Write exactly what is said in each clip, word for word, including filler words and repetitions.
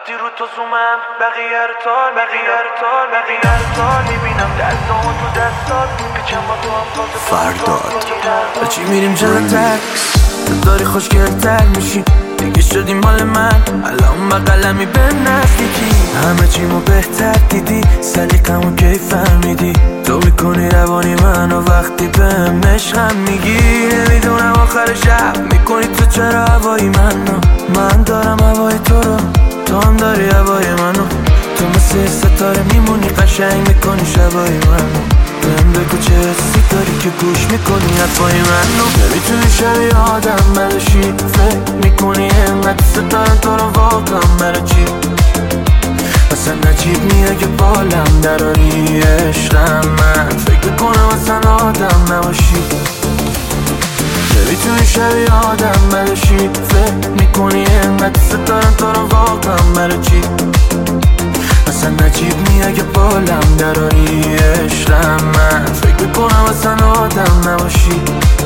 وقتی رو تو زومم بقیه رو تال بقیه رو تال بقیه رو تال میبینم دستامو تو دستات پیچم با تو هم فاز فرداد بچی میریم جلو تکس تو داری خوشگلتر میشی دیگه شدی مال من الان بقلمی به نزدیکی همه چیمو بهتر دیدی سلیقمو کی فهمیدی تو میکنی روانی منو وقتی بهم عشقم میگی نمیدونم آخر شب میکنی تو چرا هوای منو من دارم هوای تو رو تو هم داری هوای منو تو مثل ستاره میمونی قشنگ میکنی شبای منو بهم بگو چه حسی داری که گوش میکنی حرفای منو نمیتونی شبیه آدم بلاشی فکر میکنی اینقدر ستاره تو رو واقعا برای چی اصلا نجیب نیه که بالم دراری عشقم من فکر میکنم اصلا آدم نباشی نمیتونی شبیه آدم بلاشی فکر میکنی اینقدر ستاره تو رو واقعا برای چی اصلا نجیب نیه که بالم دراری عشقم من فکر میکنم اصلا آدم نباشی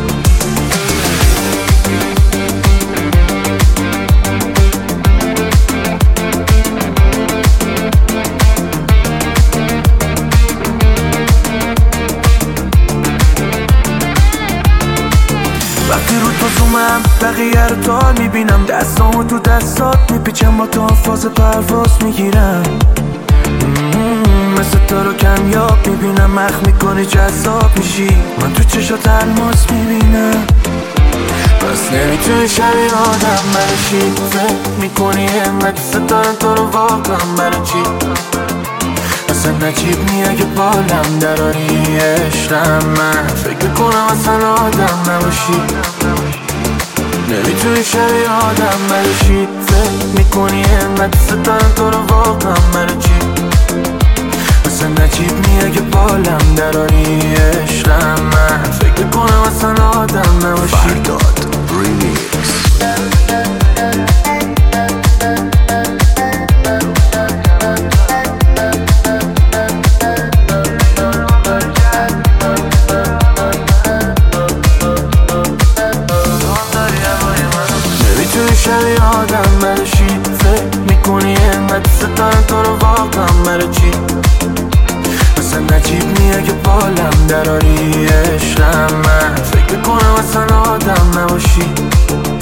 وقتی رو تو زومم بقیه رو تال میبینم دستامو تو دستات میپیچم با تو هم فاز پرواز میگیرم مثل تو رو کمیاب میبینم مخ میکنی جذاب میشی من تو چشات الماس میبینم پس نمیتونی شبیه آدم بلاشی فکر میکنی اینقدر ستاره تو رو واقعا برای چی اصلا نجیب نیه که بالم دراری عشقم من فکر میکنم اصلا آدم نباشی نمیتونی شبیه آدم بلاشی فکر میکنی اینقدر ستاره تو رو واقعا برای چی اصلا نجیب نیه که بالم دراری عشقم من فکر میکنم اصلا آدم نباشی فرداد ریمیکس نمیتونی شبیه آدم بلاشی فکر میکنی اینقدر ستاره تو رو واقعا برای چی اصلا نجیب نیه که بالم دراری عشقم من فکر میکنم اصلا آدم نباشی